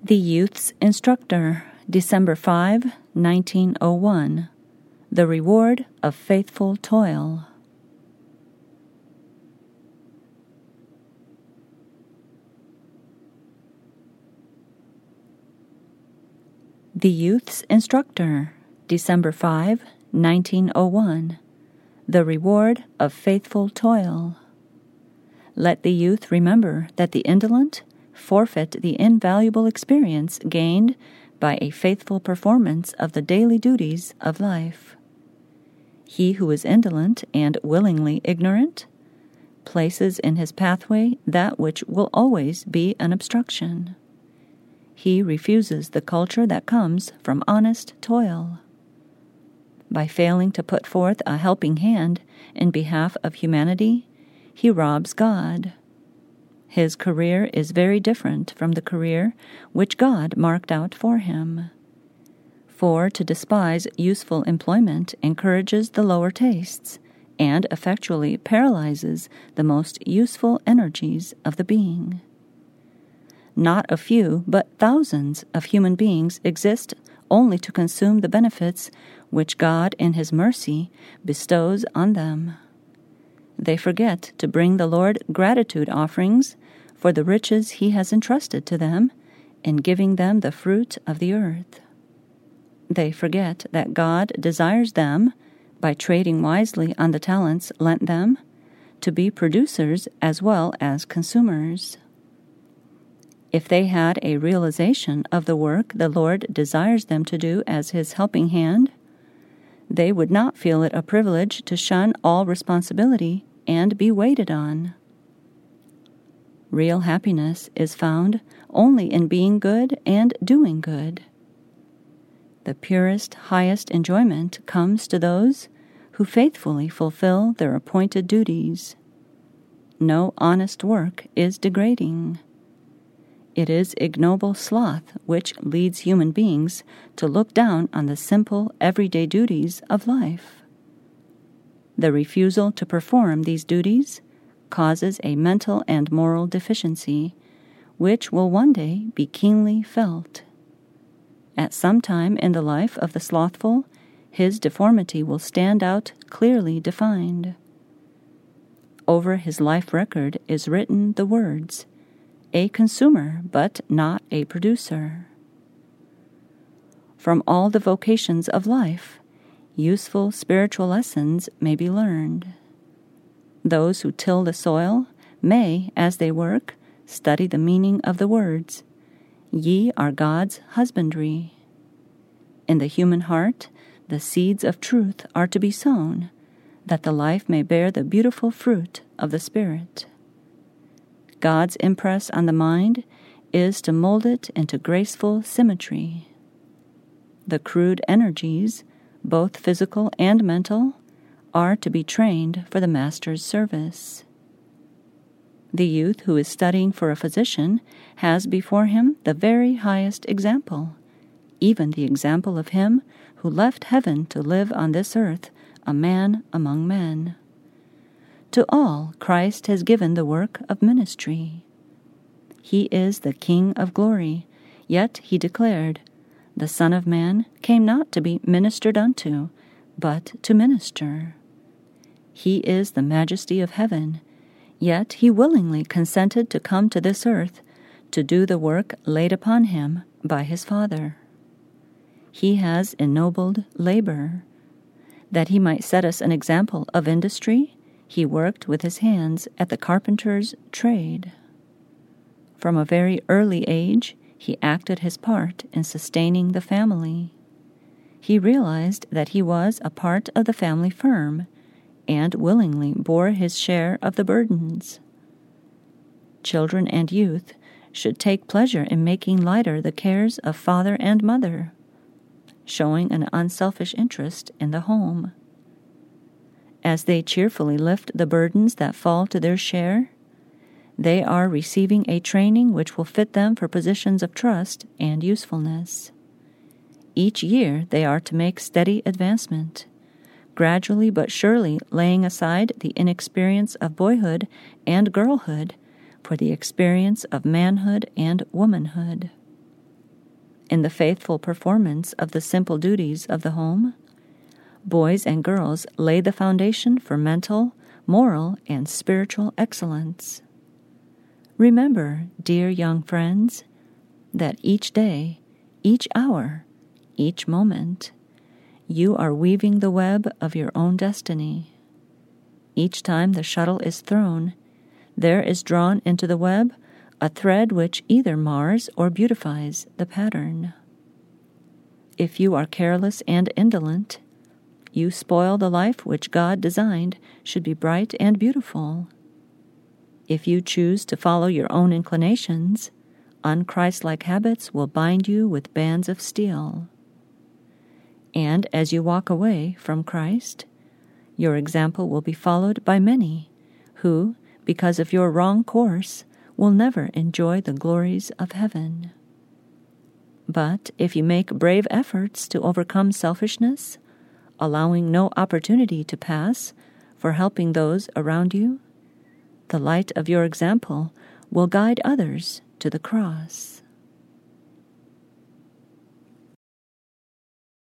The Youth's Instructor, December 5, 1901. The Reward of Faithful Toil. The Youth's Instructor, December 5, 1901. The Reward of Faithful Toil. Let the youth remember that the indolent forfeit the invaluable experience gained by a faithful performance of the daily duties of life. He who is indolent and willingly ignorant places in his pathway that which will always be an obstruction. He refuses the culture that comes from honest toil. By failing to put forth a helping hand in behalf of humanity, he robs God. His career is very different from the career which God marked out for him. For to despise useful employment encourages the lower tastes and effectually paralyzes the most useful energies of the being. Not a few, but thousands of human beings exist only to consume the benefits which God in His mercy bestows on them. They forget to bring the Lord gratitude offerings for the riches He has entrusted to them in giving them the fruit of the earth. They forget that God desires them, by trading wisely on the talents lent them, to be producers as well as consumers. If they had a realization of the work the Lord desires them to do as His helping hand, they would not feel it a privilege to shun all responsibility and be waited on. Real happiness is found only in being good and doing good. The purest, highest enjoyment comes to those who faithfully fulfill their appointed duties. No honest work is degrading. It is ignoble sloth which leads human beings to look down on the simple, everyday duties of life. The refusal to perform these duties causes a mental and moral deficiency, which will one day be keenly felt. At some time in the life of the slothful, his deformity will stand out clearly defined. Over his life record is written the words, "A consumer, but not a producer." From all the vocations of life, useful spiritual lessons may be learned. Those who till the soil may, as they work, study the meaning of the words, "Ye are God's husbandry." In the human heart, the seeds of truth are to be sown, that the life may bear the beautiful fruit of the Spirit. God's impress on the mind is to mold it into graceful symmetry. The crude energies, both physical and mental, are to be trained for the Master's service. The youth who is studying for a physician has before him the very highest example, even the example of Him who left heaven to live on this earth, a man among men. To all Christ has given the work of ministry. He is the King of glory, yet He declared, "The Son of Man came not to be ministered unto, but to minister." He is the majesty of heaven, yet He willingly consented to come to this earth to do the work laid upon Him by His Father. He has ennobled labor. That He might set us an example of industry, He worked with His hands at the carpenter's trade. From a very early age, He acted His part in sustaining the family. He realized that He was a part of the family firm, and willingly bore His share of the burdens. Children and youth should take pleasure in making lighter the cares of father and mother, showing an unselfish interest in the home. As they cheerfully lift the burdens that fall to their share, they are receiving a training which will fit them for positions of trust and usefulness. Each year they are to make steady advancement, gradually but surely laying aside the inexperience of boyhood and girlhood for the experience of manhood and womanhood. in the faithful performance of the simple duties of the home, boys and girls lay the foundation for mental, moral, and spiritual excellence. Remember, dear young friends, that each day, each hour, each moment, you are weaving the web of your own destiny. Each time the shuttle is thrown, there is drawn into the web a thread which either mars or beautifies the pattern. If you are careless and indolent, you spoil the life which God designed should be bright and beautiful. If you choose to follow your own inclinations, unchristlike habits will bind you with bands of steel. And as you walk away from Christ, your example will be followed by many who, because of your wrong course, will never enjoy the glories of heaven. But if you make brave efforts to overcome selfishness, allowing no opportunity to pass for helping those around you, the light of your example will guide others to the cross.